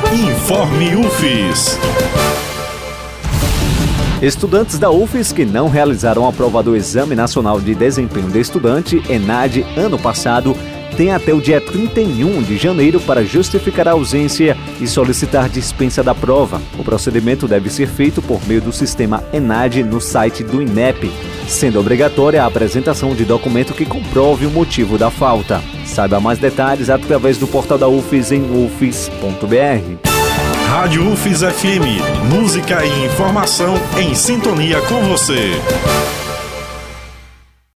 Informe UFES. Estudantes da UFES que não realizaram a prova do Exame Nacional de Desempenho do Estudante, ENAD, ano passado, têm até o dia 31 de janeiro para justificar a ausência e solicitar dispensa da prova. O procedimento deve ser feito por meio do sistema ENAD no site do INEP, sendo obrigatória a apresentação de documento que comprove o motivo da falta. Saiba mais detalhes através do portal da UFES em ufes.br. Rádio UFES FM, música e informação em sintonia com você.